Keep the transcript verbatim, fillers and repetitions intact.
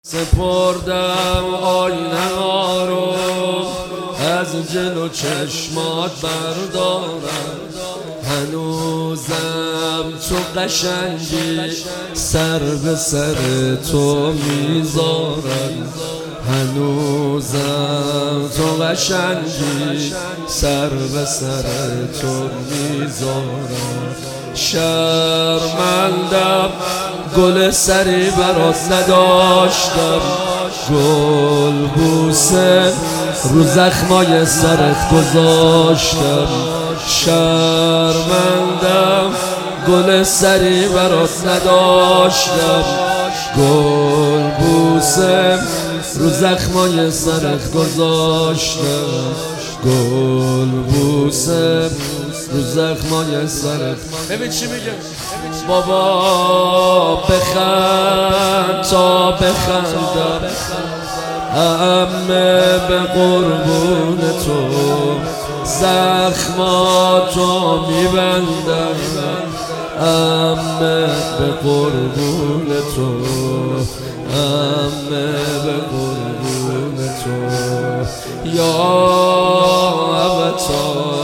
سپردم آینه ها رو از جلو چشمات بردارم، هنوزم تو قشنگی سر به سر تو میذارم، هنوزم تو قشنگی سر به سر تو میذارم. شرمندم گل سری برات نداشتم، گل بوسه رو زخمای سرت گذاشتم. شرمندم گل سری برات نداشتم، گل بوسه رو زخمای سرت گذاشتم. گل بوسه رو زخمای سرت. ببین چی میگه بابا، بخند تا بخندم، عمه به قربون تو زخماتو میبندم، عمه به قربون تو، عمه به قربون تو یا عبتا